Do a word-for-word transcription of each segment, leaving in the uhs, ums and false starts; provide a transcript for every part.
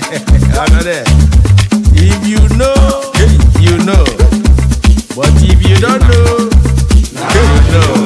If you know, you know. But if you don't know, you know.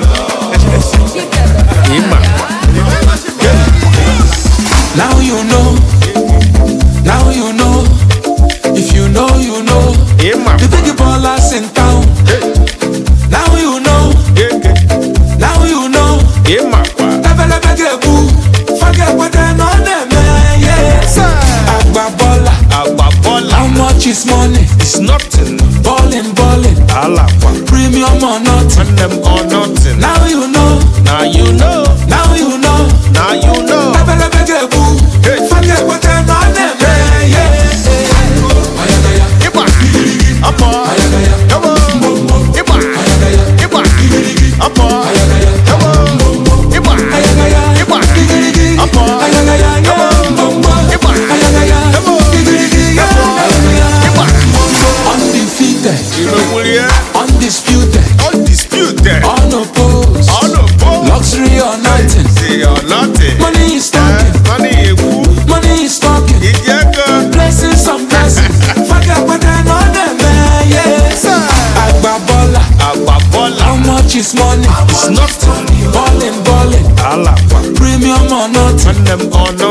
Now you know. Now you know. If you know, you know. The big ballers in town. Now you know. Now you know. Never never get boo. Forget what I know them. Yes. Agba baller. Agba baller. How much is money? It's nothing. Ballin', ballin'. Alakwa. Premium or nothing. And them or nothing. Now you know. Now you know. Now you know. Now you know. Never never get boo. Forget what I know them. Yes. Iba. Apa. Come on. Iba. Iba. Apa. Come on. Iba. Iba. Apa. Undefeated, undisputed, undisputed, unopposed, unopposed, luxury or nothing. See or nothing. Money is talking, money is who? Money is talking. Blessings some blessings. Forget what I know them, man. Yes. Agba baller, Agba baller. How much is money? It's nothing. Ballin', ballin'. Alakwa. Premium or nothing. And them or